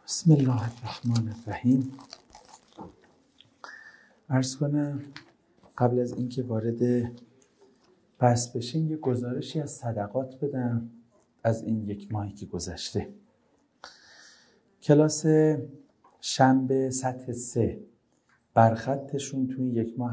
بسم الله الرحمن الرحیم. عرض کنم قبل از اینکه وارد بحث بشیم یه گزارشی از صدقات بدم از این یک ماهی که گذشته. کلاس شنبه سطح 3 برخطشون توی یک ماه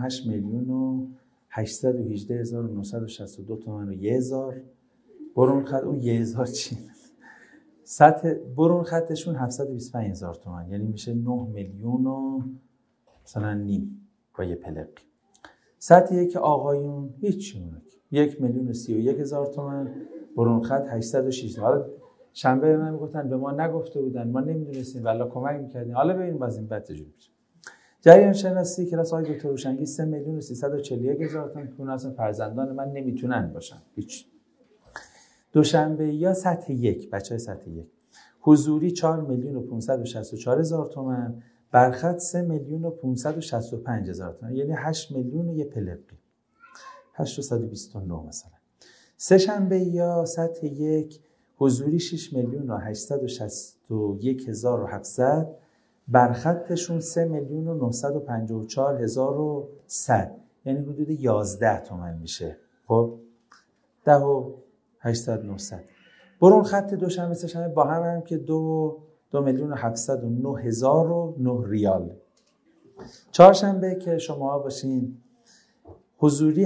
8,818,962 تومان و 1,000. برون خط اون 1,000 چی؟ سطح برون خطشون 725,000 تومان، یعنی میشه 9 میلیون و مثلا نیم با یه پلق. سطح یک آقایون هیچی اونک 1,31,000 تومان، برون خط 806. حالا شنبه به من میگفتن به ما نگفته بودن، ما نمیدونستیم، والله کمک میکردیم. حالا ببینیم باز این بعد چجوری میشه. جریان شناسی کلاس های دکتر روشنگی 3,341,000 تومان که اون اصلا فرزندان من نمیتونن باشن هیچ. دوشنبه یا سطح 1 بچهای سطح 1 حضوری 4,564,000 تومان، برخط 3,565,000 تومان، یعنی 8 میلیون و یه پلقی، 829 مثلا. سه شنبه یا سطح 1 حضوری 6,861,700، برخطشون 3,954,100، یعنی حدود 11 تومان میشه. خب 10,800,900. برون خط دوشنبه سه شنبه با هم که 2,709,009 ریال. چهارشنبه که شما باشین حضوری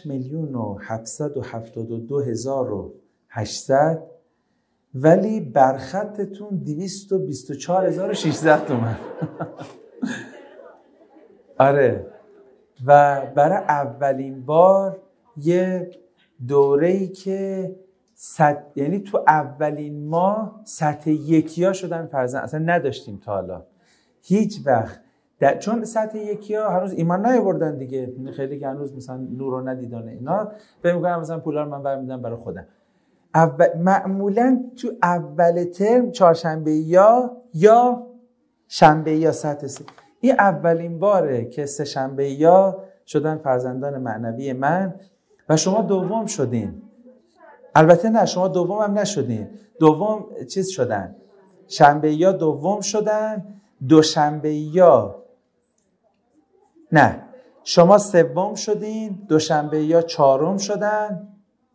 8,772,800، ولی برخطتون 224,600 تومان. آره، و برای اولین بار یه دوره‌ای که یعنی تو اولین ماه سطح یکیا شدن فرزند، اصلا نداشتیم تا حالا هیچ وقت. چون سطح یکیا هنوز ایمان نیاوردن دیگه، یعنی خیلی که هنوز مثلا نور رو ندیدن اینا، فکر می‌کنم مثلا پولا رو من برمی‌دارم برای خودم. معمولا تو اول ترم چهارشنبه یا شنبه یا سطح 3 این اولین باره که سه شنبه یا شدن فرزندان معنوی من و شما دوم شدین. البته نه، شما دوم هم نشدین، دوم چیز شدن، شنبه یا دوم شدن، دوشنبه یا نه، شما سوم شدین، دوشنبه یا چهارم شدن.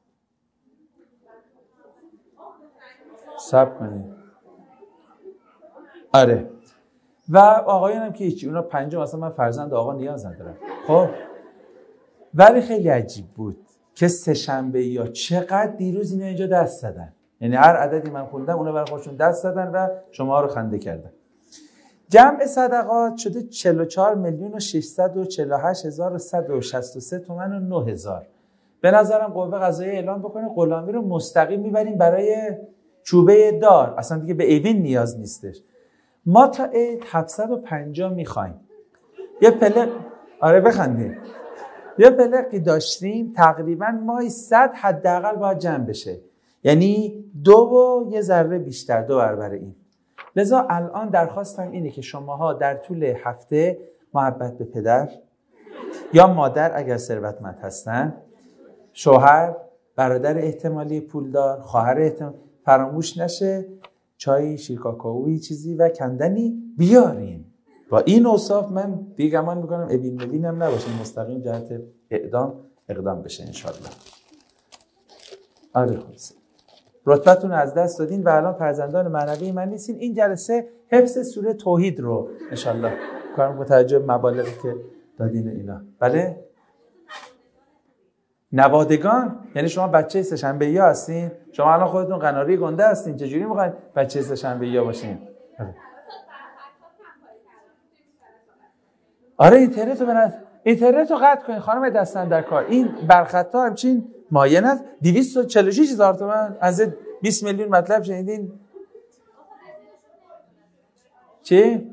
صبر کنید. آره، و آقایون هم که هیچی، اونا پنجم، اصلا من فرزند آقا نیاز ندارم. خب ولی خیلی عجیب بود که سه شنبه یا چقدر دیروز اینا اینجا دست زدن، یعنی هر عددی من خوندم اونا برای خودشون دست زدن و شما رو خنده کردن. جمع صدقات شده 44,648,163 تومان و 9,000. به نظرم قوه قضاییه اعلام بکنه غلامی رو مستقیم میبریم برای چوبه دار، اصلا دیگه به ایوین نیاز نیستش. ما تا عید 750 میخوایم. یه پلق، آره بخندیم، یه پلقی داشتیم تقریبا ماهی 100 حداقل باید جمع بشه، یعنی 2 و یه ذره بیشتر، 2 برابر این. لذا الان درخواستم اینه که شماها در طول هفته محبت به پدر یا مادر اگر ثروتمند هستن، شوهر، برادر احتمالی پولدار، خواهر احتمالی، فراموش نشه چای شیرکاکائویی چیزی و کندنی بیارین. با این اوصاف من دیگه گمان میکنم ابین نباشه، مستقیم جهت اقدام بشه انشالله. آره خلاص رتبتون از دست دادین و الان فرزندان معنوی من نیستین. این جلسه حفظ سوره توحید رو انشالله کارم با توجه مبالغی که دادین اینا. بله نوادگان، یعنی شما بچه سه شنبه یا هستین، شما الان خودتون قناری گنده هستین، چجوری میخواین بچه سه شنبه یا باشین؟ آره اینترنت رو قطع کنین خانم دستن در کار. این برخطا همچین مایه است. 246,000 تومان از 20 میلیون مطلب شنیدین؟ چی؟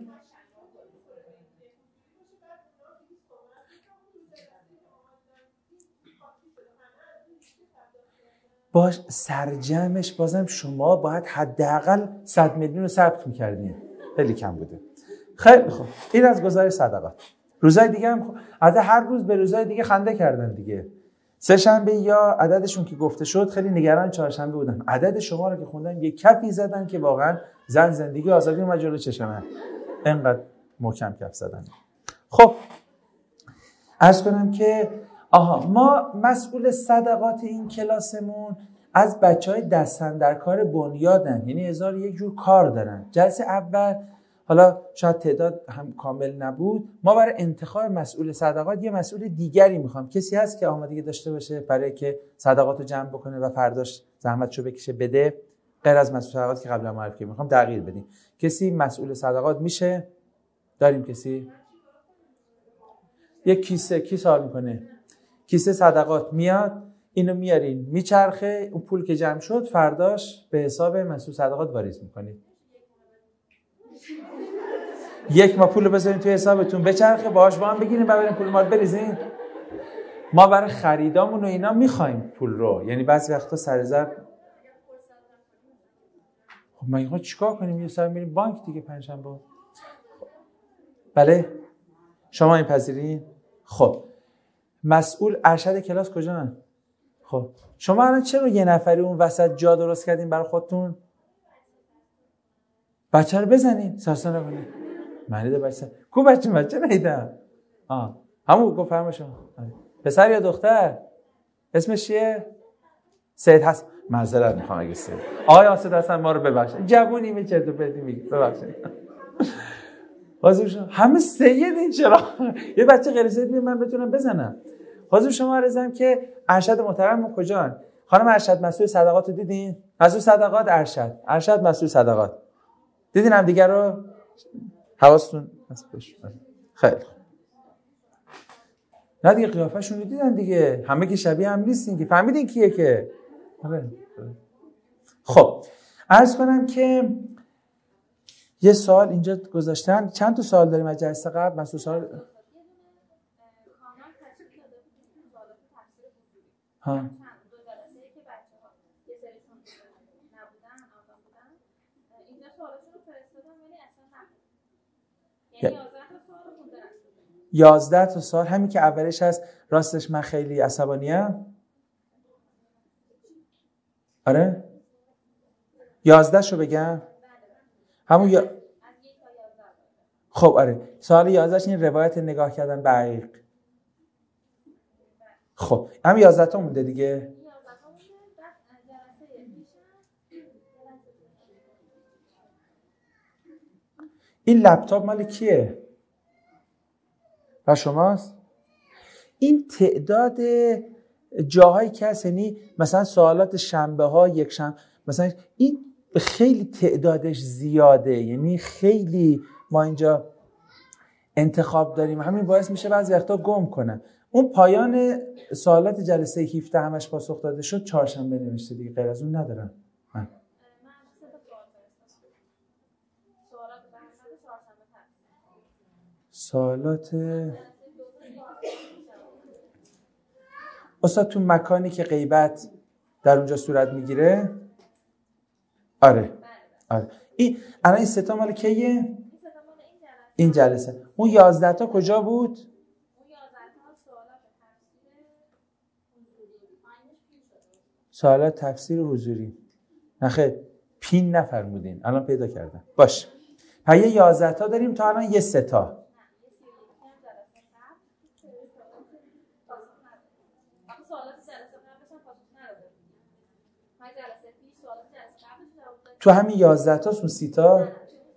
باش سرجمش بازم شما باید حداقل 100 میلیون رو ثبت می‌کردین. خیلی کم بوده. خیلی خوب. این از گزارش صدقات. روزای دیگه هم از هر روز به روزای دیگه خنده کردن دیگه. سه‌شنبه یا عددشون که گفته شد خیلی نگران چهارشنبه بودن. عدد شما رو که خوندم یه کفی زدن که واقعا زن زندگی آزادی اومد جلو چشمم. اینقدر محکم کف زدن. خب عرض کنم که ما مسئول صدقات این کلاسمون از بچهای دستن در کار بنیادن، یعنی 1001 جور کار دارن. جلسه اول حالا شاید تعداد هم کامل نبود، ما برای انتخاب مسئول صدقات یه مسئول دیگری میخوام. کسی هست که آمادگی داشته باشه برای که صدقات رو جمع بکنه و فرداش زحمتشو بکشه بده، غیر از مسئول صدقات که قبلا معرفی کردیم؟ میخوام تغییر بدیم. کسی مسئول صدقات میشه؟ داریم کسی؟ یک کیسه کی سوال میکنه؟ کیسه صدقات میاد، اینو میارین میچرخه، اون پول که جمع شد فرداش به حساب مسئول صدقات واریز میکنید. یک ما پول بذارین توی حسابتون بچرخه، باهاش وام بگیرین و برین پول ما رو بریزین. ما برای خریدامون و اینا میخوایم پول رو، یعنی بعضی وقتا سرزر خب ما اینو چیکار کنیم؟ یه سر میریم بانک دیگه پنجشنبه. بله شما این پذیرین؟ خب مسئول ارشد کلاس کجا؟ خب شما الان چرا یه نفری اون وسط جا درست کردین برای خودتون؟ بچه رو بزنین، سرسان نکنین. معنی ده بچه کو بچه نیدم. همون گفت فرما شما. پسر یا دختر؟ اسمش چیه؟ سید هست. معذرت میخوام اگه سید. آقای آسد هستن ما رو ببخشید. جوونی میچرد و پردی میگی. ببخشید. حاضر شما همه سید این چرا؟ یه بچه غیر سید من بتونم بزنم. حاضر شما عرضم که ارشد محترم کجان؟ خانم ارشد مسئول صدقات رو دیدین؟ مسئول صدقات ارشد مسئول صدقات. دیدین هم دیگه رو؟ حواستون هست باشه. خیلی خوب. نه دیگه قیافه‌شون رو دیدن دیگه. همه که شبیه هم نیستین که. فهمیدین کیه که؟ خب عرض کنم که یه سوال اینجا گذاشتن. چند تا سوال داریم از جلسه قبل؟ مسئول سوال ها یعنی 11 تا سوال همین که اولش هست. راستش من خیلی عصبانیم. آره 11 شو بگم همون خب آره سوال 11 این روایت نگاه کردن به عقیق. خب هم 11 تا مونده دیگه. این لپتاپ مال کیه؟ و شماست؟ این تعداد جاهایی که هست، یعنی مثلا سوالات شنبه ها یک شنبه مثلا این خیلی تعدادش زیاده، یعنی خیلی ما اینجا انتخاب داریم، همین باعث میشه بعضی وقتا گم کنم. اون پایان سوالات جلسه 17 همش پاسخ داده شد، چهارشنبه نوشته دیگه، غیر از اون ندارم. سوالات استاد تو مکانی که غیبت در اونجا صورت میگیره. آره این الان این سه تا مال کیه؟ این جلسه. اون 11 تا کجا بود؟ اون 11 تا سوالات تفسیر حضوری. نخیر پین نفرمودین، الان پیدا کردم. باش پس یه 11 تا داریم تا الان یه 3 تا. تو همین 11 تا اون 30 تا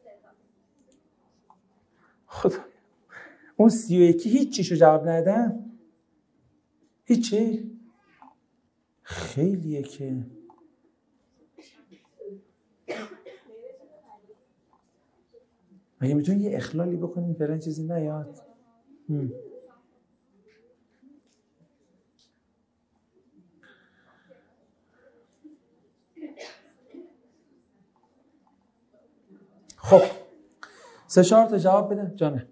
خدا اون 31 هیچیشو جواب ندادن. هیچی خیلیه که مگه میتونی یه اخلالی بکنین فلان چیزی نیاد؟ خب 3-4 تا جواب بده جانه.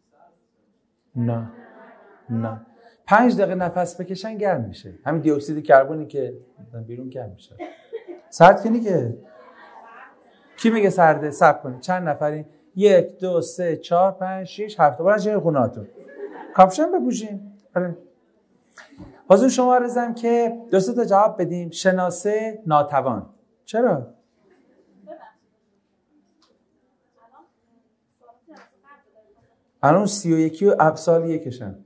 نه 5 دقیقه نفس بکشن گرم میشه. همین دی اکسید کربنی که بیرون گرم میشه. سرد کنی که کی میگه سرده؟ صبر کنید. چند نفرین؟ 1 2 3 4 5 6 7 برای چه خونه‌هاتون کاپشن بپوشین. آره حضور شما عرضم که دو سه تا جواب بدیم. شناسه ناتوان. چرا؟ الان 31 و ابسال یکشن.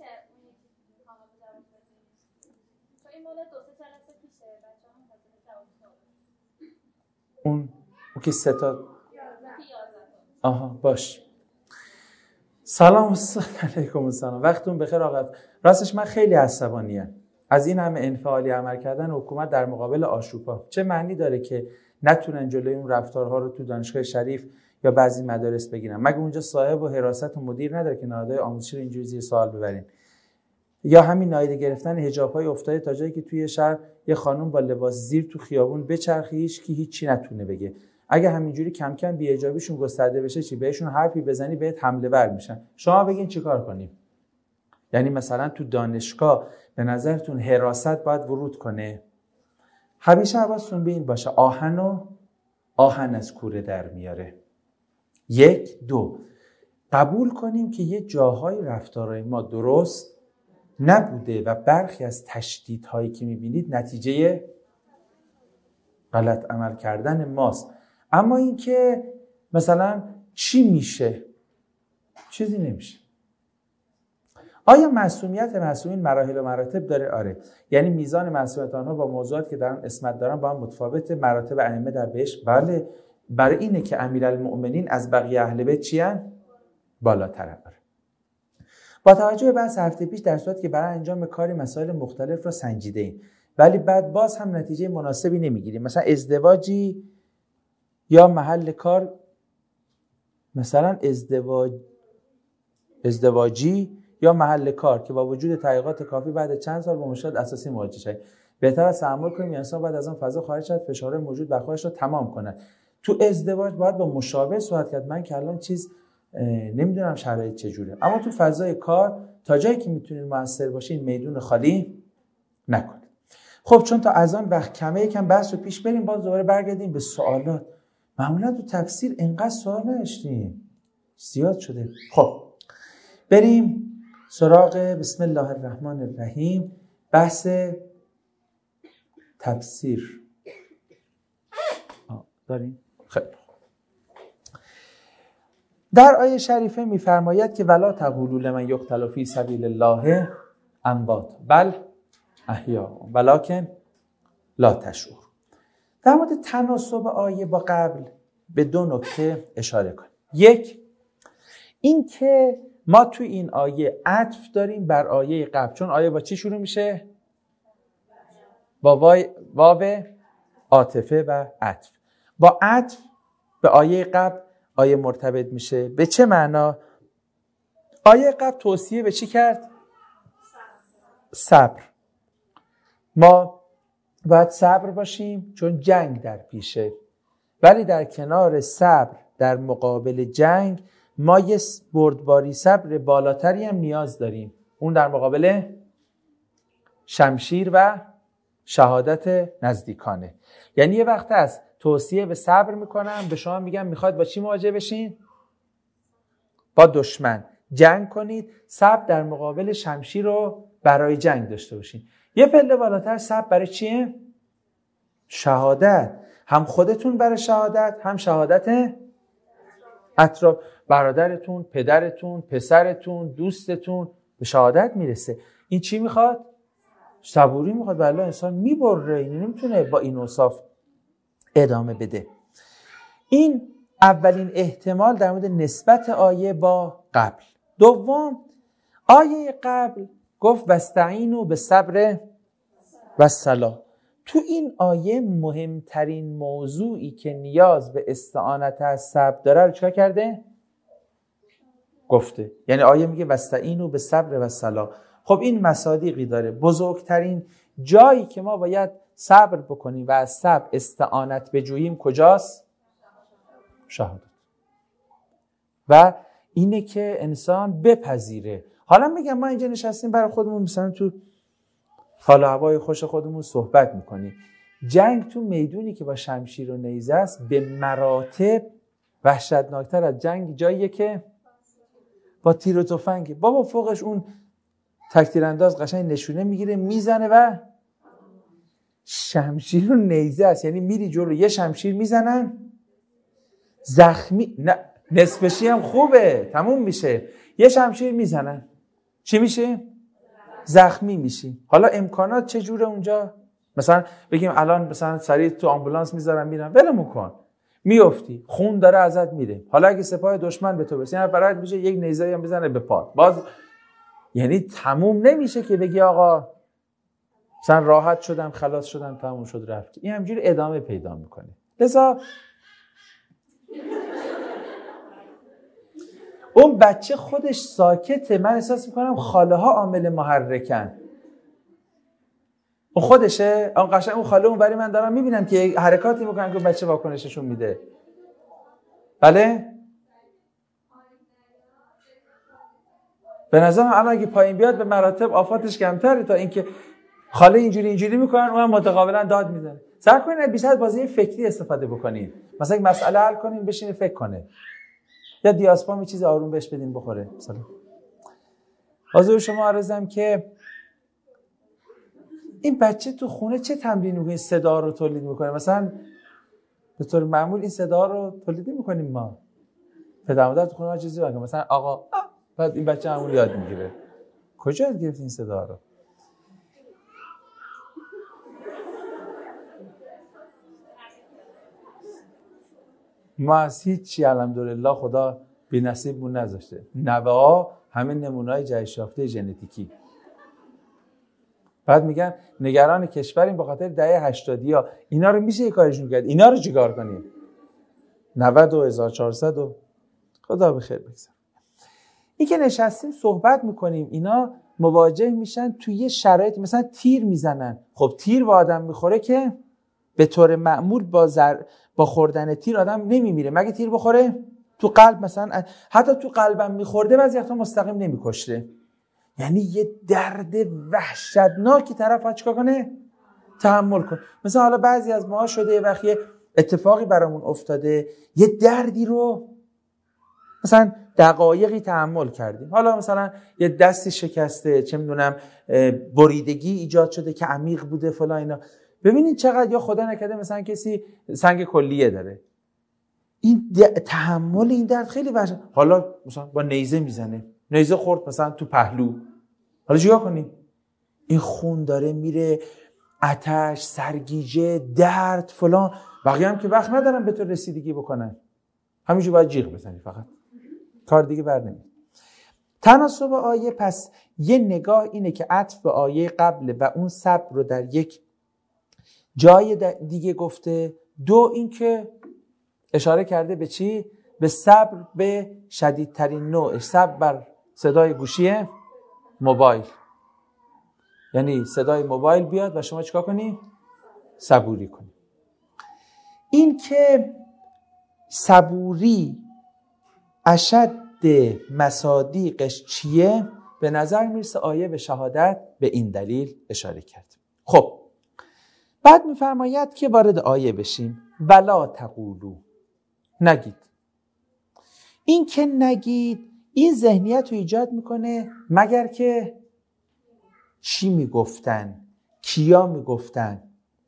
اون که سه تا. آها باش. سلام علیکم. السلام. وقتتون بخیر آقا. راستش من خیلی عصبانیم از این همه انفعالی عمل کردن حکومت در مقابل آشوب‌ها. چه معنی داره که نتونن جلوی اون رفتارها رو تو دانشگاه شریف یا بعضی مدارس بگیرن؟ مگه اونجا صاحب و حراست و مدیر نداره که نهادهای آموزشی رو اینجوری زیر سوال ببرین؟ یا همین نادیده گرفتن حجاب‌های افتاده تا جایی که توی شهر یه خانم با لباس زیر تو خیابون بچرخه هیچی نتونه بگه. اگه همینجوری کم کم بی‌حجابیشون گسترده بشه چی؟ بهشون حرفی بزنی بهت حمله ور میشن. شما بگین چیکار کنیم؟ یعنی مثلا تو دانشگاه به نظرتون حراست باید ورود کنه؟ همیشه حواستون به این باشه آهن از کوره در میاره. 1 2 قبول کنیم که یه جاهای رفتارهای ما درست نبوده و برخی از تشدیدهایی که میبینید نتیجه غلط عمل کردن ماست. اما این که مثلا چی میشه؟ چیزی نمیشه. آیا معصومین مراحل و مراتب داره؟ آره. یعنی میزان معصومیت آنها با موضوعات که در آن اسمت دارن با هم متفاوته. مراتب ائمه در بهشت بله، برای اینه که امیرالمؤمنین از بقیه اهل بیت چیان؟ بالاتره. با توجه به بحث هفته پیش در صورتی که برای انجام کاری مسائل مختلف را سنجیده ایم ولی بعد باز هم نتیجه مناسبی نمیگیریم، مثلا ازدواجی یا محل کار، مثلا ازدواجی یا محل کار که با وجود تحقیقات کافی بعد چند سال با مشکلات اساسی مواجه شد، بهتر است تحمل کنیم انسان بعد از آن فضا خارج شد فشار موجود بر خودش را تمام کند. تو ازدواج باید با مشاور صحبت کرد. من که الان نمیدونم شرایط چجوره، اما تو فضای کار تا جایی که میتونین موثر باشین میدون خالی نکنید. خب چون تا از آن وقت کمه یکم بحث رو پیش بریم، باز دوباره برگردیم به سوالات. معمولا تو تفسیر انقدر سوال نداشتیم، زیاد شده. خب بریم سراغ بسم الله الرحمن الرحیم، بحث تفسیر داریم. خیلی در آیه شریفه می‌فرماید که ولا تقولوا لمن یقتل فی سبیل الله اموات بل احیاء ولکن لا تشعرون. در مورد تناسب آیه با قبل به 2 نکته اشاره کنیم. 1 این که ما تو این آیه عطف داریم بر آیه قبل، چون آیه با چی شروع میشه؟ با واو عاطفه و عطف. با عطف به آیه قبل آیه مرتبط میشه. به چه معنا؟ آیه قبل توصیه به چی کرد؟ صبر. ما باید صبر باشیم چون جنگ در پیشه، ولی در کنار صبر در مقابل جنگ ما یه بردباری صبر بالاتری هم نیاز داریم. اون در مقابل شمشیر و شهادت نزدیکانه. یعنی یه وقت هست توصیه به صبر میکنم، به شما میگم میخواد با چی مواجه بشین؟ با دشمن جنگ کنید. صبر در مقابل شمشیر رو برای جنگ داشته باشین. یه پله بالاتر صبر برای چیه؟ شهادت. هم خودتون برای شهادت، هم شهادت اطراف، برادرتون، پدرتون، پسرتون، دوستتون به شهادت میرسه. این چی میخواد؟ صبوری میخواد. بله انسان میبره، این نمیتونه با این اوصاف ادامه بده. این اولین احتمال در مورد نسبت آیه با قبل. دوم، آیه قبل گفت واستعینوا بالصبر والصلاة. تو این آیه مهمترین موضوعی که نیاز به استعانت از صبر داره رو چیکار کرده؟ گفته. یعنی آیه میگه واستعینوا بالصبر والصلاة. خب این مصادیقی داره. بزرگترین جایی که ما باید صبر بکنیم و از صبر استعانت بجوییم کجاست؟ شهادت. و اینه که انسان بپذیره. حالا میگم ما اینجا نشستیم برای خودمون مثلا تو حال و هوای خوش خودمون صحبت میکنیم. جنگ تو میدونی که با شمشیر و نیزه است به مراتب وحشتناکتر از جنگ جاییه که با تیر و تفنگ. بابا فوقش اون تک‌تیرانداز قشنگ نشونه میگیره میزنه و شمشیر و نیزه است، یعنی میری جلو یه شمشیر میزنن زخمی، نه نصفشی هم خوبه تموم میشه، یه شمشیر میزنن چی میشه؟ زخمی میشی. حالا امکانات چجوره اونجا؟ مثلا بگیم الان مثلا سریع تو آمبولانس میذارن میرن ولمون کن، میافتی خون داره ازت میره، حالا اگه سپاه دشمن به تو برسه یعنی برات میشه یک نیزه هم بزنه به پات، باز یعنی تموم نمیشه که بگی آقا مثلا راحت شدم خلاص شدم تموم شد رفت. این همینجوری ادامه پیدا میکنه. لذا اون بچه خودش ساکته، من احساس میکنم خاله ها عامل محرکن. اون خودشه، اون قشنگ اون خاله اون بری من دارم میبینم که حرکاتی میکنن که بچه واکنششون میده. بله؟ به نظرم الان اگه پایین بیاد به مراتب آفاتش کمتره تا اینکه خاله اینجوری میکنن اونم متقابلا داد میزنه. سعی کنید بیشتر بازی فکری استفاده بکنید. مثلا یک مسئله حل کنین بشینید فکر کنه. یا دیاسپام یه چیز آروم بهش بدین بخوره. مثلا حضور شما عرضم که این بچه تو خونه چه تمرین میکنه صدا رو تولید میکنه. مثلا به طور معمول این صدا رو تولید میکنیم ما. پدر مادر تو خونه ما چیزی میگه مثلا آقا بعد این بچه همون یاد میگیره. کجا یاد گرفت این صدا رو؟ ما از هیچی الحمدلله خدا بی نصیبمون نذاشته. نوه ها همه نمونه‌های جهش یافته ژنتیکی. بعد میگن نگران کشوریم به خاطر دهه 80 ها. اینا رو میشه یه کارشون کرد. اینا رو چیکار کنیم؟ 90 و 1400 و خدا به خیر بگذره. این که نشستیم صحبت میکنیم اینا مواجه میشن توی یه شرایط مثلا تیر میزنن. خب تیر با آدم میخوره که به طور معمول با خوردن تیر آدم نمیمیره مگه تیر بخوره تو قلب، مثلا حتی تو قلبم میخورده بعضی وقتا مستقیم نمیکشته. یعنی یه درد وحشتناکی طرف چیکار کنه؟ تحمل کنه. مثلا حالا بعضی از ما شده یه وقت یه اتفاقی برامون افتاده یه دردی رو مثلا دقایقی تحمل کردیم، حالا مثلا یه دستی شکسته چه میدونم بریدگی ایجاد شده که عمیق بوده فلان اینا. ببینید چقدر یا خدا نکرده مثلا کسی سنگ کلیه داره، این تحمل این درد خیلی وحشت. حالا مثلا با نیزه میزنه، نیزه خورد مثلا تو پهلو، حالا چیکار کنیم؟ این خون داره میره، آتش، سرگیجه، درد فلان. بقیه هم که وقت ندارن به تو رسیدگی بکنن، همینجوری باید جیغ بزنی فقط، کار دیگه بر نمیاد. تناسب آیه پس یه نگاه اینه که عطف به آیه قبل و اون صبر رو در یک جای دیگه گفته. دو این که اشاره کرده به چی؟ به صبر به شدیدترین نوعش، صبر بر صدای گوشی موبایل، یعنی صدای موبایل بیاد و شما چیکار کنی؟ صبوری کنی. این که صبوری اشد مصادیقش چیه؟ به نظر میرسه آیه به شهادت به این دلیل اشاره کرد. خب بعد میفرماید که وارد آیه بشیم. ولا تقولو، نگید. این که نگید این ذهنیت رو ایجاد میکنه مگر که چی میگفتن، کیا میگفتن.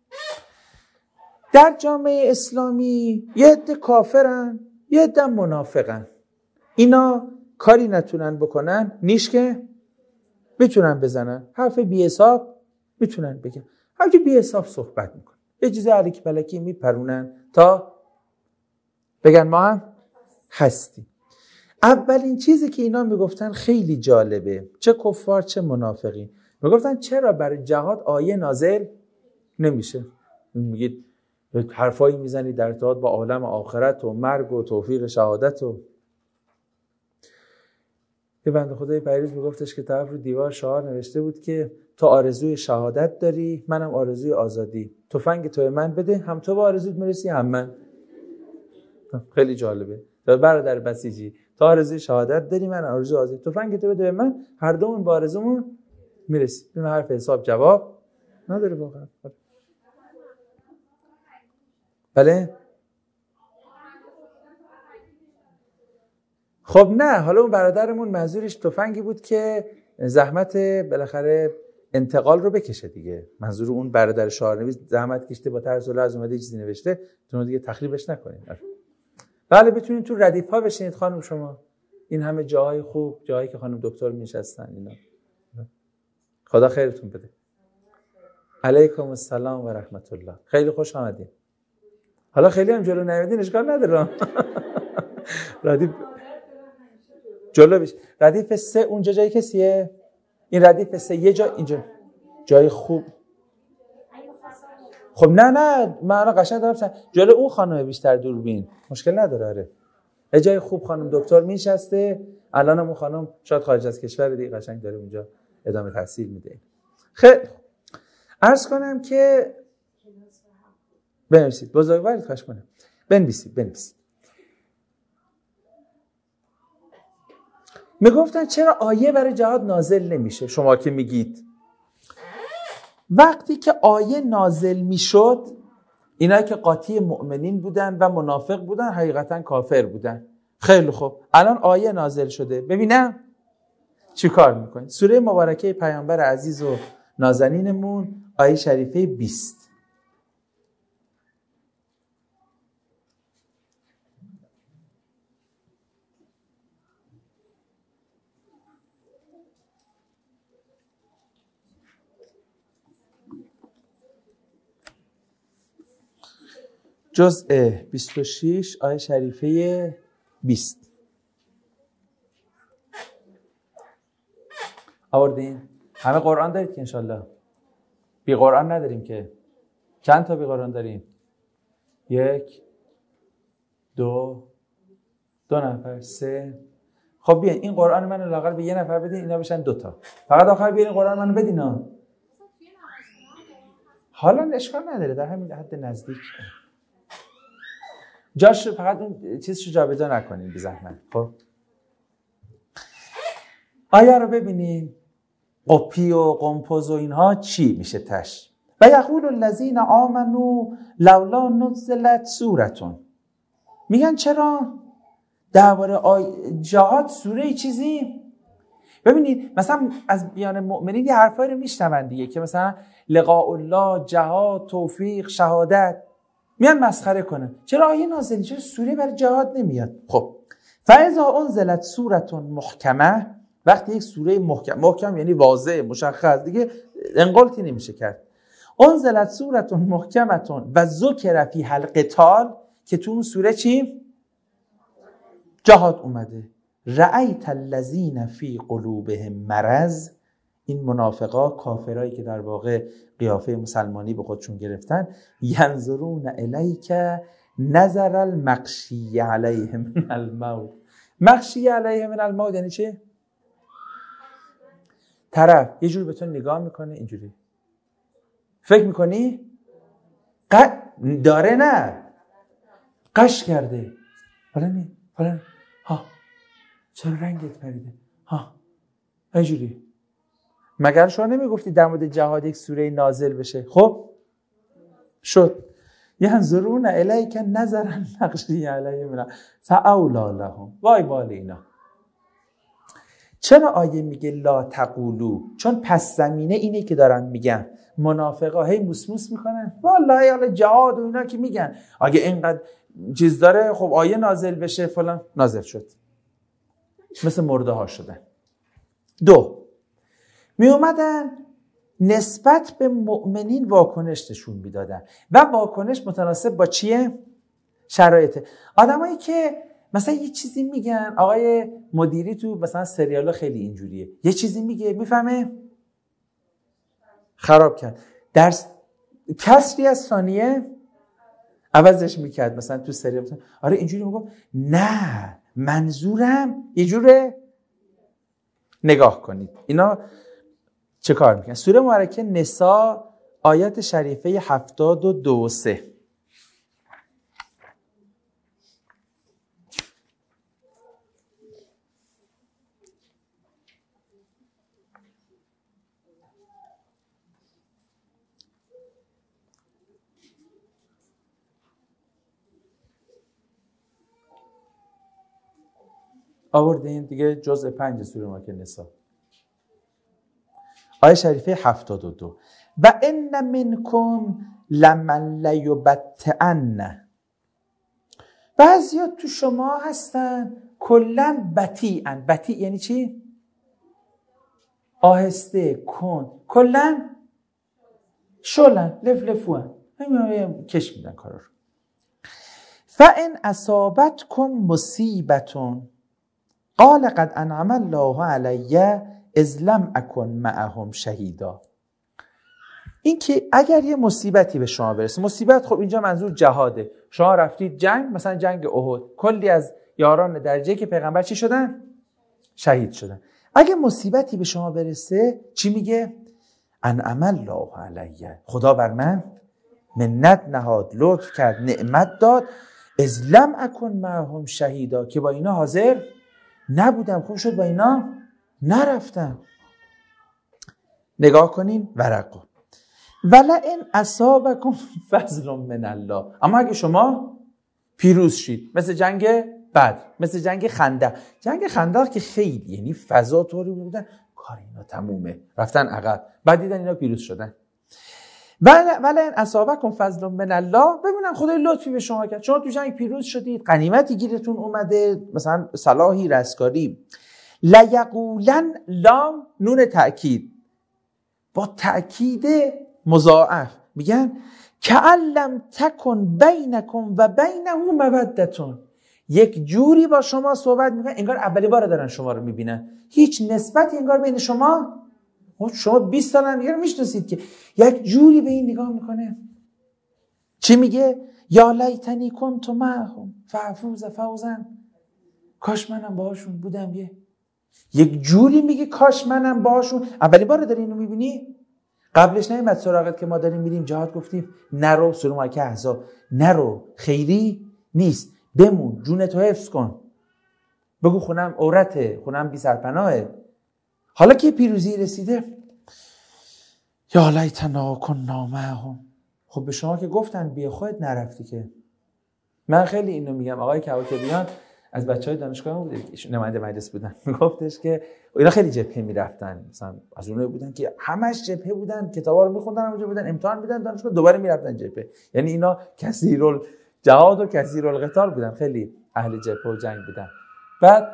در جامعه اسلامی یه عده کافرن یه عده منافقن، اینا کاری نتونن بکنن نیش که میتونن بزنن، حرف بی حساب میتونن بگن، همچه بی حساب صحبت میکنن، یه چیز علیک پلکی میپرونن تا بگن ما هم هستیم. اولین چیزی که اینا میگفتن خیلی جالبه، چه کفار چه منافقین، میگفتن چرا برای جهاد آیه نازل نمیشه؟ میگید حرفایی میزنید در ارتباط با عالم آخرت و مرگ و توفیق شهادت. و یه بنده خدای پریز میگفتش که طرف رو دیوار شعار نوشته بود که تو آرزوی شهادت داری منم آرزوی آزادی، تفنگ تو من بده هم تو به آرزوت میرسی هم من. خیلی جالبه. برادر بسیجی تو آرزوی شهادت داری من آرزوی آزادی، تفنگ تو بده به من، هر دومون به آرزومون میرسی. این حرف حساب جواب نداره واقعا. بله؟ خب نه، حالا اون برادرمون منظورش تفنگی بود که زحمت بالاخره انتقال رو بکشه دیگه. منظور اون برادر شعارنویس زحمت کشته با طرز العرض اومده چیزی نوشته، تو دیگه تخریبش نکنید. بله بتونید تو ردیف ها بشینید خانم شما. این همه جاهای خوب، جایی که خانم دکتر میشستن اینا. خدا خیرتون بده. علیکم السلام و رحمت الله. خیلی خوش آمدید. حالا خیلی هم جلو نیومدین اشکال نداره. ردیف جلو بش. ردیف 3 اونجا جای کسیه؟ این ردیف 3 یه جا اینجا جای خوب. خب نه من قشنگ دارم جلو اون خانم بیشتر دوربین. مشکل نداره. آره. یه جای خوب خانم دکتر میشسته. الان هم اون خانم شاید خارج از کشور دیگه قشنگ داره اونجا ادامه تحصیل میده. خیلی عرض کنم که بنویسید. بزرگوارید خواهش کنم. بنویسید. میگفتن چرا آیه برای جهاد نازل نمیشه؟ شما که میگید وقتی که آیه نازل میشد اینایی که قاطی مؤمنین بودن و منافق بودن حقیقتا کافر بودن. خیلی خوب الان آیه نازل شده ببینم چی کار میکنید. سوره مبارکه پیامبر عزیز و نازنینمون آیه شریفه 20. جزء 26 آیه شریفه 20. آوردین؟ همه قرآن دارید که انشالله؟ بی قرآن نداریم که. چند تا بی قرآن داریم؟ 1 2 نفر 3. خب بیاین این قرآن منو لااقل به یه نفر بدین اینا بشن 2 تا. فقط آخر بیاین قرآن منو بدین ها. حالا اشکال نداره در همین حد نزدیک. جاش فقط اون چیزشو جابجا نکنین بی زحمت. خب آیه رو ببینین. قپی و قمپوز و اینها چی میشه تش؟ و یقول الذین آمنوا لولا نزلت سورة. میگن چرا درباره جهاد سوره چیزی؟ ببینید مثلا از بیان مؤمنین یه حرفایی رو میشنون دیگه که مثلا لقاء الله، جهاد، توفیق، شهادت، میان مسخره کنن. چرا آیه نازلی؟ چرا سوره برای جهاد نمیاد؟ خب فاذا انزلت سوره محکمه، وقتی یک سوره محکم یعنی واضح مشخص دیگه انقلتی نمیشه کرد. انزلت سوره محکمه و ذکر فیها القتال، که تو اون سوره چی؟ جهاد اومده. رأیت الذین فی قلوبهم مرض، این منافقا کافرایی که در واقع قیافه مسلمانی به خودشون گرفتن، ینظرون الیک نظر المغشی علیهم من الموت. مغشی علیهم من الموت یعنی چه؟ طرف یه جور به تو نگاه میکنه اینجوری، فکر میکنی داره نه قش کرده فلان ها چرا رنگت پریده ها اینجوری. مگر شما نمیگفتی در مورد جهاد یک سوره نازل بشه؟ خب شد. ینظرون الیک نظر المغشی علیهم فاولا لهم. وای بال اینا. چرا آیه میگه لا تقولو؟ چون پس زمینه اینه که دارن میگن منافقا هی موسموس میکنن والله حالا جهاد و اینا که میگن اگه اینقدر چیز داره خب آیه نازل بشه فلان. نازل شد مثل مرده ها شدن. 2 می اومدن نسبت به مؤمنین واکنش نشون میدادن و واکنش متناسب با چیه؟ شرایطه. آدمایی که مثلا یه چیزی میگن، آقای مدیری تو مثلا سریالا خیلی اینجوریه، یه چیزی میگه میفهمه خراب کرد، در کسری از ثانیه عوضش میکرد. مثلا تو سریال مثلا آره اینجوری میگم نه منظورم یه جوره. نگاه کنید اینا چه کار میکنن. سوره مبارکه نساء آیات شریفه 72 و 3. آوردین دیگه جزء 5 سوره مبارکه نساء. آیه شریفه 72 و ان منکم لمن لیبطئن، بعضیا تو شما هستن کلا بطیئن. بطیء یعنی چی؟ آهسته، کند، کلا شلن، لفلفوان، همین کش میدن کارا رو. فان اصابتکم مصیبتون قال قد انعم الله علی اذ لم اکن معهم شهیدا. این که اگر یه مصیبتی به شما برسه، مصیبت خب اینجا منظور جهاده، شما رفتید جنگ، مثلا جنگ احد، کلی از یاران درجه که پیغمبر چی شدن؟ شهید شدن. اگه مصیبتی به شما برسه چی میگه؟ انعم الله علی، خدا بر من منت نهاد، لطف کرد، نعمت داد، اذ لم اکن معهم شهیدا، که با اینا حاضر نبودم، خوب شد با اینا نرفتم. نگاه کنین ورقو. ولئن اصابکم فضل من الله، اما اگه شما پیروز شید، مثل جنگ بدر، مثل جنگ خندق. جنگ خندق که خیلی یعنی فضا طوری بودن کار اینا تمومه، رفتن عقب، بعد دیدن اینا پیروز شدن. ولئن اصابکم فضل من الله، ببینم خدای لطفی به شما کرد، شما تو جنگ پیروز شدید، غنیمتی گیرتون اومده، مثلا صلاحی، رستگاری. لیقولن، لام نون تأکید با تأکید مضاعف، میگن کأن لم تکن بینکم و بینه مودتون، یک جوری با شما صحبت میکنن انگار اولی بار دارن شما رو میبینن، هیچ نسبتی انگار بین شما 20 سال هم دیگه رو میشناسید، که یک جوری به این نگاه میکنه. چی میگه؟ یا لیتنی کنت معهم فافوز فوزا، کاش منم باهاشون بودم. یک جوری میگه کاش منم باهاشون. اولی بار داری اینو میبینی؟ قبلش نیومد سراغت که ما داریم میریم جهاد، گفتیم نرو، سوره مایه احزاب، نرو، خیری نیست، بمون، جونتو حفظ کن، بگو خونم عورته، خونم بی سرپناهه. حالا که پیروزی رسیده، یا لیتنا کنا معهم، خب به شما که گفتن بیا، خودت نرفتی که. من خیلی اینو میگم، آقای کواکبیان از بچهای دانشگاه بوده، نماینده مجلس بودن، میگفتش که اینا خیلی جبهه میرفتن، مثلا از اونایی بودن که همش جبهه بودن، کتابا رو میخوندن، اونجا بودن، امتحان میدن دانشگاه، دوباره میرفتن جبهه. یعنی اینا کثیرالجهاد و کثیرالقتال بودن، خیلی اهل جبهه و جنگ بودن. بعد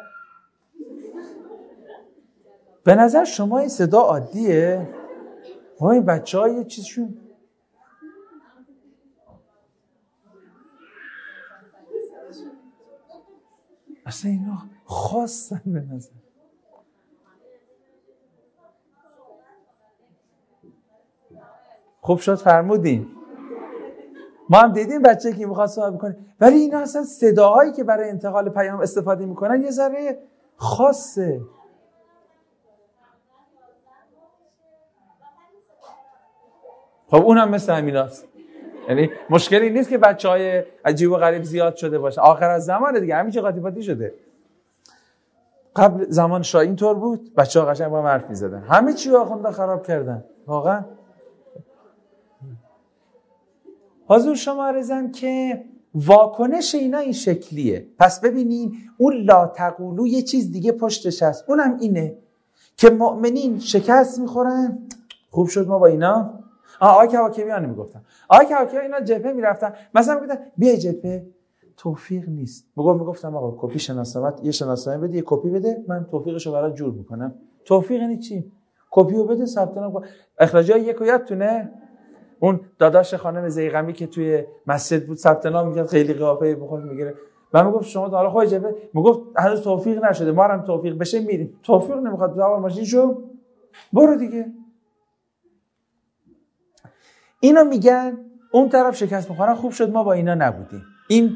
به نظر شما این صدا عادیه؟ این بچه‌ها یه چیزشون اصلا اینا خاصن به نظر. خوب شد فرمودین. ما هم دیدیم بچه که میخواد صحبت بکنه، ولی اینا اصلا صداهایی که برای انتقال پیام استفاده میکنن یه ذره خاصه. خب اونم مثل همیناست. یعنی مشکلی نیست که بچهای عجیب و غریب زیاد شده باشه، آخر از زمانه دیگه، همین چه قاطی پاتی شده. قبل زمان شاه اینطور بود، بچه‌ها قشنگ با هم حرف می‌زدن، همه چی آخونده خراب کردن واقعا. حضور شما عرضم که واکنش اینا این شکلیه. پس ببینین اون لا تقولو یه چیز دیگه پشتش هست، اونم اینه که مؤمنین شکست میخورن. خوب شد ما با اینا آقای کواکبیان میگفتن، آقای کواکبیان اینا جبهه میرفتن، مثلا میگفتن بیا جبهه، توفیق نیست. میگفتم آقا کپی شناسنامه، یه شناسنامه بده، یه کپی بده، من توفیقشو برات جور میکنم. توفیق یعنی چی؟ کپیو بده، ثبت نام کن. اخراجای یکو یادتونه اون داداش خانم زیغمی که توی مسجد بود ثبت نام میکرد، خیلی قیافه بخواد میگیره، من میگفت شما تا حالا خود جبهه، میگفت هنوز توفیق نشده، ما هم توفیق بشه میریم. توفیق نمیخواد، سوار ماشین شو برو دیگه. اینو میگن، اون طرف شکست میخورن. خوب شد ما با اینا نبودیم. این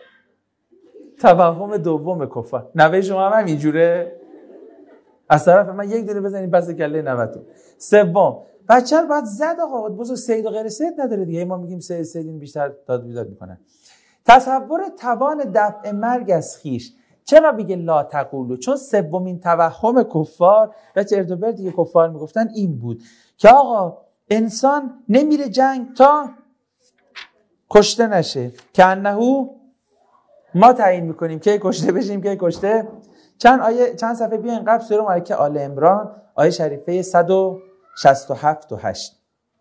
توهم دوم کفار. نوه شما هم اینجوره؟ از طرف من یک دونه بزنید پس کله نوه‌تون. سوم، بچه رو باید زد آقا، بزرگ سید و غیر سید نداره دیگه، ما میگیم سید این بیشتر داد بیداد میکنن. تصور توان دفع مرگ از خیش. چرا میگه لا تقولو؟ چون سومین توهم کفار، بچه اردوبرد دیگه کفار میگفتن این بود که آقا انسان نمیره جنگ تا کشته نشه، که انهو ما تعیین میکنیم که کشته بشیم که کشته. چند صفحه بیاین قبل سوره مبارکه آل عمران آیه شریفه 100 67 و 8.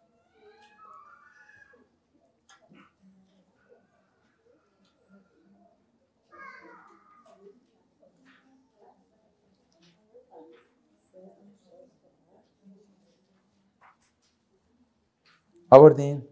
آوردین؟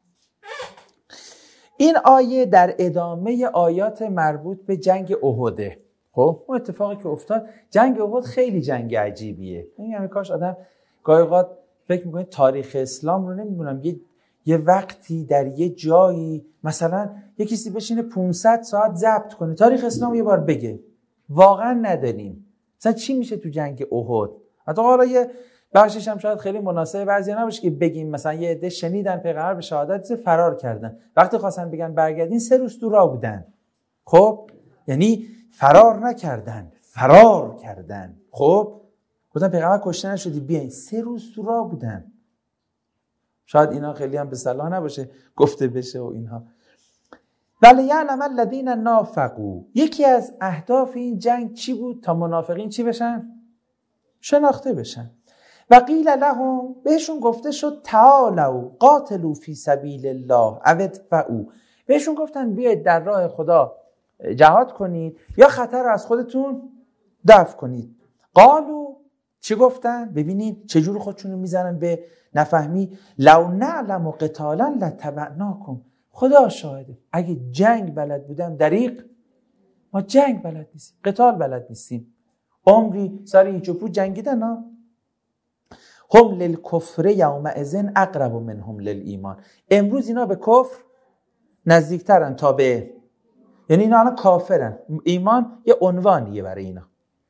این آیه در ادامه آیات مربوط به جنگ احده. خب اون اتفاقی که افتاد، جنگ احد خیلی جنگ عجیبیه. یعنی کاش آدم گاهی اوقات فکر می‌کنه تاریخ اسلام رو نمیدونم یه وقتی در یه جایی مثلا یه کسی بشینه 500 ساعت ضبط کنه تاریخ اسلام یه بار بگه. واقعا نداریم. مثلا چی میشه تو جنگ احد؟ حتی حالا یه بخشش هم شاید خیلی مناسب بعضی نباشه که بگیم مثلا یه عده شنیدن پیغمبر به شهادت فرار کردن، وقتی خواستن بگن برگردین 3 روز تو راه بودن. خب یعنی فرار نکردن، فرار کردن. خب گفتن پیغمبر کشته نشدی بیاین، 3 روز تو راه بودن. شاید اینا خیلی هم به صلاح نباشه گفته بشه و اینها. ولی یعلم الذین نافقوا، یکی از اهداف این جنگ چی بود؟ تا منافقین چی بشن؟ شناخته بشن. و قیل لهم، بهشون گفته شد تعالوا قاتلوا فی سبیل الله او ادفعوا، بهشون گفتن بیاید در راه خدا جهاد کنید یا خطر از خودتون دفع کنید. قالوا، چی گفتن؟ ببینید چجور خودشونو میزنن به نفهمی. لو نعلم قتالا لتبعناکم، خدا شاهده اگه جنگ بلد بودم دریغ، ما جنگ بلد نیستیم، قتال بلد نیستیم، عمری سر هیچ و پوچ جنگیدن ها. هم للکفر یومئذ اقرب منهم للایمان، امروز اینا به کفر نزدیکترن تا به، یعنی اینا الان کافرن، ایمان یه عنوانیه برای اینا.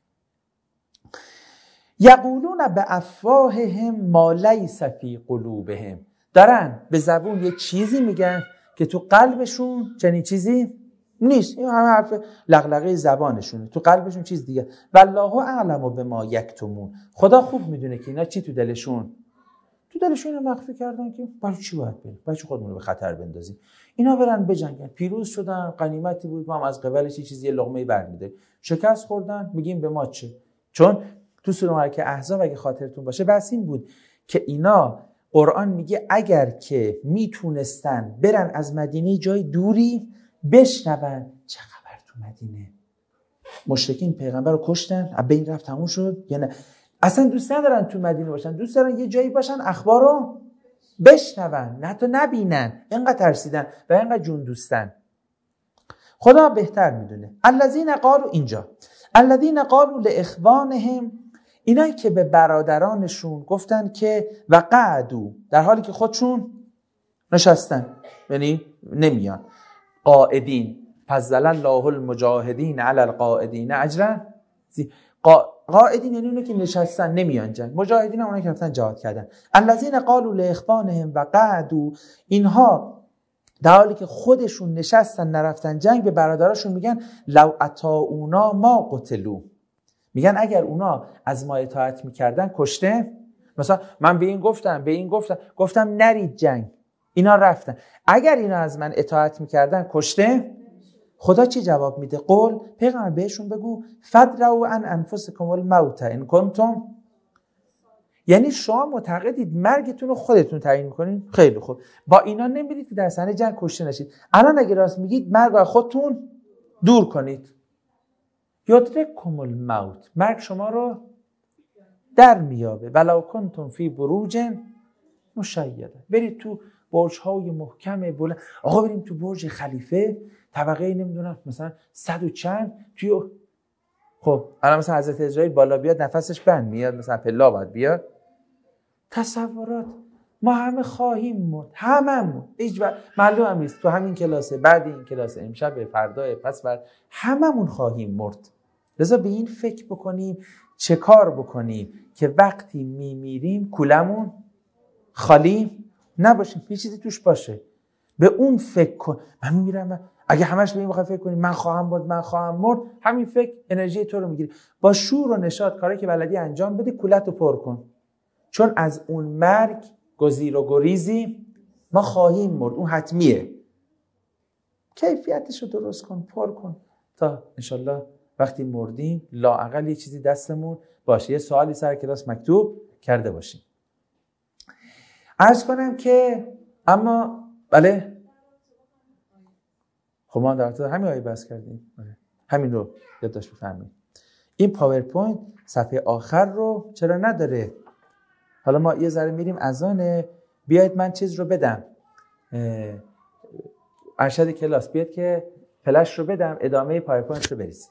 یقولون بافواههم ما لیس فی قلوبهم، دارن به زبون یه چیزی میگن که تو قلبشون چنین چیزی نیست. این همه حرف لغلغه زبانشونه، تو قلبشون چیز دیگه. والله اعلم بما یکتمون، خدا خوب میدونه که اینا چی تو دلشون مخفی کردن، که برای چی باید بریم، برای چی خودمون رو به خطر بندازیم. اینا برن بجنگن، پیروز شدن، غنیمتی بود، ما هم از قبلش یه چیزی لقمه برمی‌داریم. شکست خوردن، میگیم به ما چه؟ چون تو سوره مبارکه احزاب اگه خاطرتون باشه بحث این بود که اینا، قرآن میگه اگر که میتونستن برن از مدینه جای دوری بشنون چه خبر تو مدینه، مشرکین پیغمبر رو کشتن، از بین رفت، تموم شد، یا نه اصلا دوست ندارن تو مدینه باشن، دوست دارن یه جایی باشن اخبار رو بشنون، نه تو نبینن. اینقدر ترسیدن و اینقدر جون دوستن. خدا بهتر میدونه. الذین قالوا، اینجا الذین قالوا لاخوانهم، اینایی که به برادرانشون گفتن که و قعدوا، در حالی که خودشون نشستن، یعنی نمیان. قاعدین، فضل الله المجاهدین علی القاعدین اجرا. قاعدین یعنی اونایی که نشستن نمیان جنگ، مجاهدین هم اونایی که رفتن جهاد کردن. الذین قالوا لاخوانهم و قعدوا، اینها در حالی که خودشون نشستن نرفتن جنگ به برادراشون میگن لو اطاعونا ما قتلوا، میگن اگر اونا از ما اطاعت میکردن کشته. مثلا من به این گفتم نرید جنگ، اینا رفتن، اگر اینا از من اطاعت میکردن کشته. خدا چی جواب میده؟ قول، پیغمبر بهشون بگو فدروا عن انفسکم الموت ان کنتم، یعنی شما معتقدید مرگتون رو خودتون تعیین میکنین، خیلی خوب، با اینا نمیرید که در صحنه جنگ کشته نشید. الان اگه راست میگید مرگ رو خودتون دور کنید. یدرککم الموت، مرگ شما رو در میابه. ولو کنتم فی بروج مشیده، برید تو برج‌های محکم بلند. آقا بریم تو برج خلیفه طبقه نمیدونم مثلا 100 و چند توی، خب الان مثلا حضرت اسرائیل بالا بیاد نفسش بند میاد، مثلا پلا باید بیاد. تصورات، ما همه خواهیم مرد، هممون، هیچ معلوم هم نیست تو همین کلاسه، بعد این کلاس، امشب، فردا، پس بعد، هممون خواهیم مرد. لذا به این فکر بکنیم چه کار بکنیم که وقتی میمیریم کولمون خالی نباشیم، یه چیزی توش باشه. به اون فکر کن. من میمیرم، اگه همش به این بخوای فکر کنی من خواهم مرد، همین فکر انرژی تو رو میگیره. با شور و نشاط کاری که بلدی انجام بده، کولت رو پر کن، چون از اون مرگ گزیر و گریزی ما خواهیم مرد، اون حتمیه. کیفیتش رو درست کن، پر کن، تا انشالله وقتی مردیم لااقل یه چیزی دستمون باشه، یه سوالی سر کلاس مکتوب کرده باشیم. عرض کنم که اما بله خب ما در واقع همین آیه بحث کردیم، همین رو یادداشت بفرمایید. این پاورپوینت صفحه آخر رو چرا نداره؟ حالا ما یه ذره میریم اذانه، بیاید من چیز رو بدم، ارشد کلاس بیاد که فلش رو بدم، ادامه پاورپوینت رو بریزید.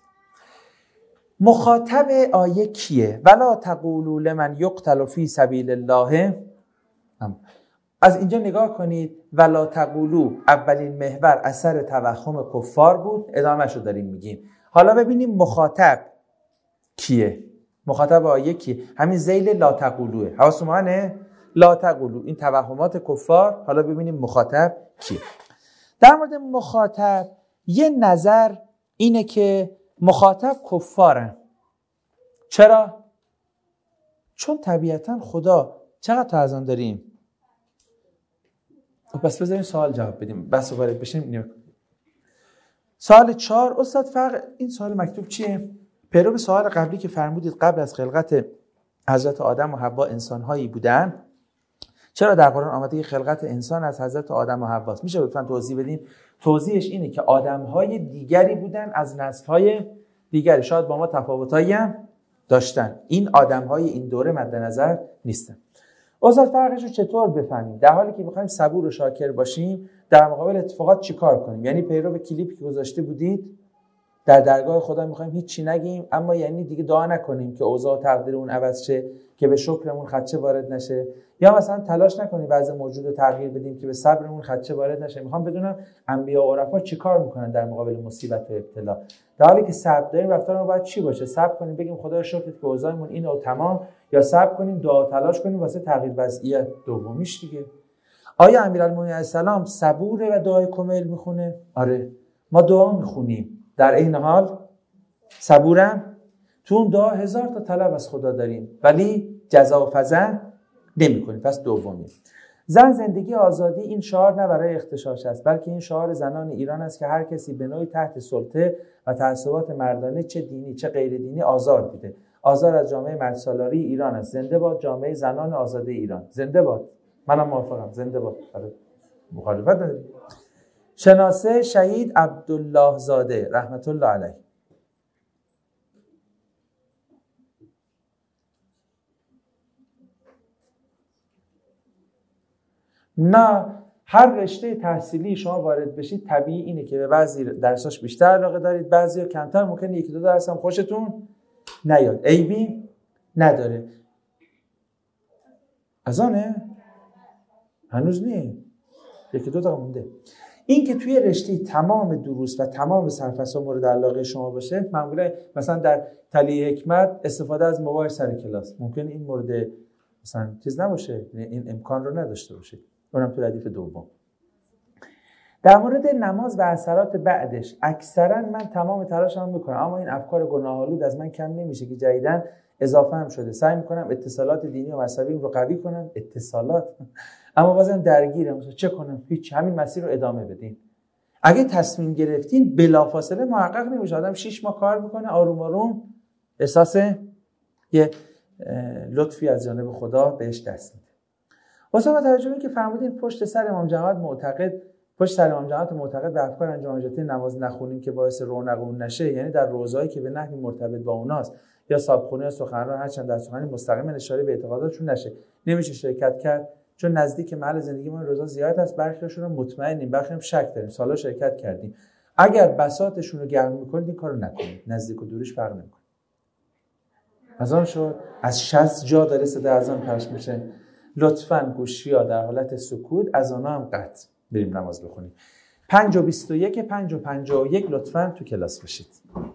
مخاطب آیه کیه؟ ولا تقولوا لمن یقتل فی سبیل الله. از اینجا نگاه کنید، ولا تقولوا اولین محور اثر توهم کفار بود، ادامهش رو داریم میگیم. حالا ببینیم مخاطب کیه؟ مخاطب آیه کیه؟ همین ذیل لا تقولوه، حواسمانه لا تقولو، این توهمات کفار. حالا ببینیم مخاطب کیه. در مورد مخاطب یه نظر اینه که مخاطب کفارن. چرا؟ چون طبیعتا خدا چقدر تا از آن داریم؟ بس بذاریم سوال جواب بدیم، بس وارد بشیم. سوال 4 استاد فرق این سوال مکتوب چیه؟ پیرو به سوال قبلی که فرمودید قبل از خلقت حضرت آدم و حوا انسان‌هایی بودن، چرا در قرآن آمده که خلقت انسان از حضرت آدم و حواست؟ میشه لطفاً توضیح بدین؟ توضیحش اینه که آدم‌های دیگری بودن از نسل‌های دیگری، شاید با ما تفاوتایی هم داشتن، این آدم‌های این دوره مد نظر نیستن. استاد فرقش رو چطور بفهمیم؟ در حالی که می‌خوایم صبور و شاکر باشیم، در مقابل اتفاقات چیکار کنیم؟ یعنی پیرو به کلیپی که گذاشته بودید، در درگاه خدا می‌خوایم هیچ چی نگیم، اما یعنی دیگه دعا نکنیم که اوضاع و تقدیر اون عوض شه، که به شکرمون خدشه وارد نشه، یا مثلا تلاش نکنیم وضع موجود رو تغییر بدیم که به صبرمون خدشه وارد نشه. میخوام بدونم انبیا و عرفا چیکار میکنن در مقابل مصیبت و ابتلا، در حالی که صبر داریم رفتارمون باید چی باشه؟ صبر کنیم بگیم خدا رو شکر که اوضاعمون اینه و تمام، یا صبر کنیم دعا تلاش کنیم واسه تغییر وضعیت دومیش دیگه. آیا امیرالمومنین علیه السلام صبوره و دعای کمیل میخونه؟ آره، ما دعا میخونیم، در این حال صبورم. تو اون دعا 1000 تا طلب از خدا داریم ولی جزا و فضا نمی کنیم. پس دومی، زن زندگی آزادی، این شعار نه برای اختشاش است، بلکه این شعار زنان ایران است که هر کسی به نوعی تحت سلطه و تعصبات مردانه چه دینی چه غیر دینی آزار دیده. آزار از جامعه مردسالاری ایران است. زنده باد جامعه زنان آزاده ایران. زنده باد. منم موافقم، زنده باد. مخالفت نداریم. شناسه شهید عبدالله زاده رحمت الله علیه. نه، هر رشته تحصیلی شما وارد بشید طبیعی اینه که به بعضی درساش بیشتر علاقه دارید، بعضی کمتر. ممکنه یکی دو درس هم خوشتون نیاد، عیبی نداره. اذانه؟ هنوز نیست، یکی دو تا مونده. این که توی رشته تمام دروس و تمام سرفصل مورد علاقه شما باشه، معمولا مثلا در تلیه حکمت استفاده از موبایل سر کلاس، ممکنه این مورد مثلا چیز نباشه، این امکان رو نداشته باشه. اونم تو ردیف دوم. در مورد نماز و اثرات بعدش اکثرا من تمام تلاشم میکنم، اما این افکار گناه‌آلود از من کم نمیشه که جدیداً اضافه هم شده. سعی میکنم اتصالات دینی و مذهبی رو قوی کنم، اتصالات، اما بازم درگیرم. چه کنم؟ هیچ، همین مسیر رو ادامه بدین. اگه تصمیم گرفتین بلافاصله محقق نمیشه. آدم 6 ماه کار میکنه، آروم آروم احساس یه لطفی از جانب خدا بهش دست میده. واسه ما توجه که فرمودین پشت سر امام جماعت معتقد به افکار انجام حاجتی نماز نخونیم که باعث رونق اون نشه، یعنی در روزایی که به نحوی مرتبط با اوناست، یا صاحبخونه یا سخنران هرچند در سخنی مستقیما اشاره به اعتقاداتشون نشه، نمیشه شرکت کرد، چون نزدیک محل زندگی ما روزا زیاد است. برخیشون رو مطمئنیم، برخیشون شک داریم، سالا شرکت کردیم. اگر بساطشون رو گرم می‌کنید این کارو نکنید، نزدیک و دورش فرق نمی‌کنه. اذان شد، از 60 جا داره صدای اذان پخش میشه. لطفاً گوشی‌ها در حالت سکوت، اذانا هم قطع. بریم نماز بخونیم. 5:21 5:51 لطفاً تو کلاس باشید.